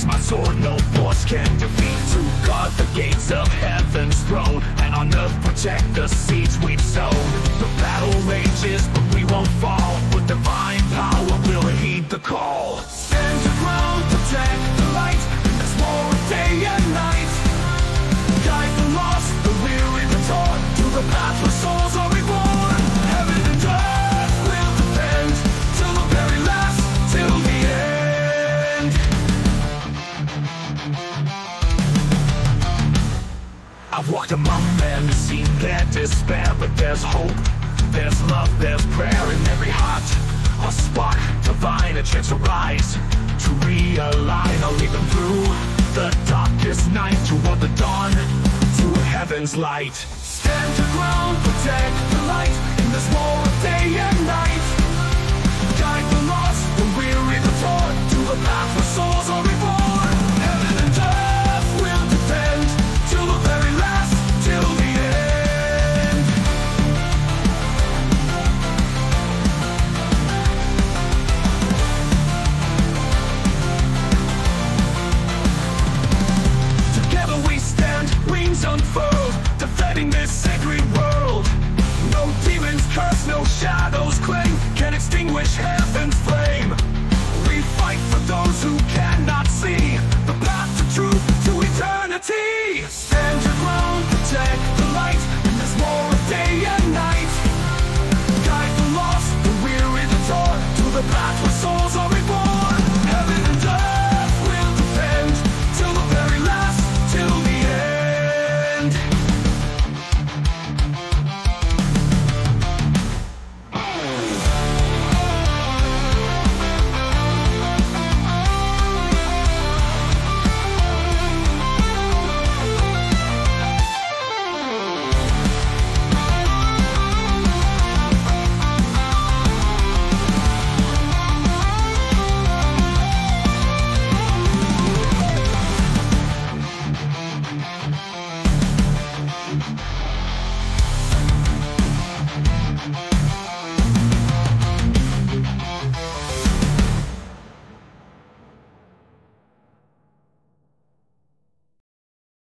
My sword no force can defeat. To guard the gates of heaven's throne, and on earth protect the seeds we've sown. The battle rages, but we won't fall. With divine power we'll heed the call. Stand your ground, protect the light. There's more day and night. Guide the lost, the weary, the torn, to the path where souls are reborn. Heaven and earth will defend, till the very last, till the end. I've walked among men, seen their despair, but there's hope, there's love, there's prayer in every heart. A spark divine, a chance to rise, to realign. I'll lead them through the darkest night, toward the dawn, to heaven's light. Stand your ground, protect the light, in this war of day and night. Guide the lost, the weary, the torn, to the path where souls are reborn. Heaven and earth will defend, till the very last, till the end. Together we stand, wings unfurled, defending this sacred world. No demons curse, no shadows cling, can extinguish heaven's flame. We fight for those who cannot see the path to truth, to eternity.